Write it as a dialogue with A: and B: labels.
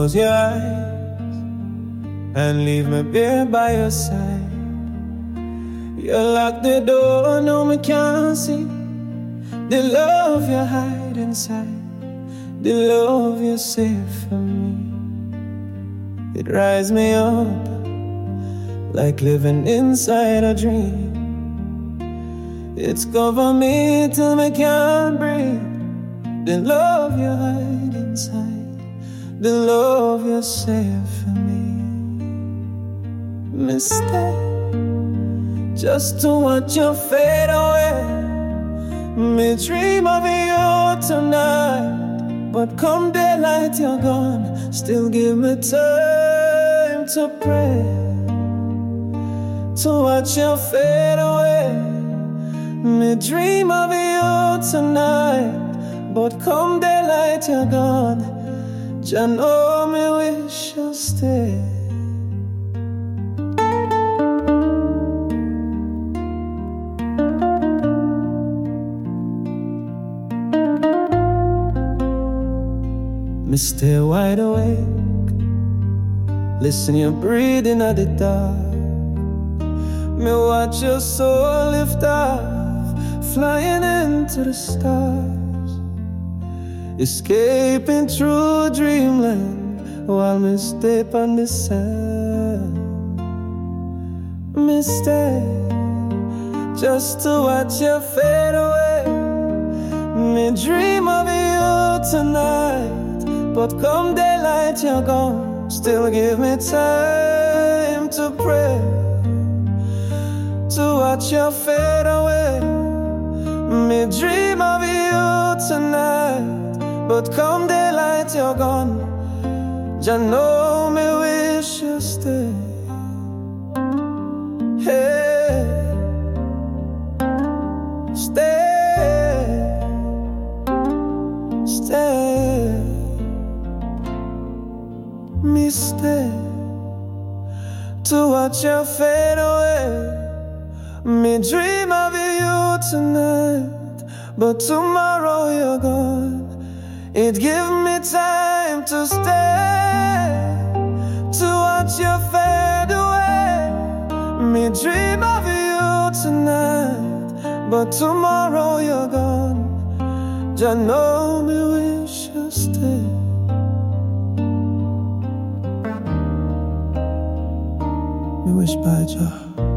A: close your eyes and leave me there by your side. You lock the door, no me can't see the love you hide inside, the love you save for me. It rises me up like living inside a dream. It's cover me till me can't breathe. The love you hide inside, the love you save for me. Mistake just to watch you fade away. Me dream of you tonight, but come daylight you're gone. Still give me time to pray, to watch you fade away. Me dream of you tonight, but come daylight you're gone. Jah know me wish you stay. Me stay wide awake, listen your breathing at the dark. Me watch your soul lift off, flying into the stars, escaping through dreamland while me stay on the sand. Me stay just to watch you fade away. Me dream of you tonight, but come daylight you're gone. Still give me time to pray, to watch you fade away. Me dream of you tonight, but come daylight you're gone. Jah know me wish you stay. Hey, stay, stay. Me stay to watch you fade away. Me dream of you tonight, but tomorrow you're gone. It give me time to stay, to watch you fade away. Me dream of you tonight, but tomorrow you're gone. Jah know me wish you stay. Me wish by Jah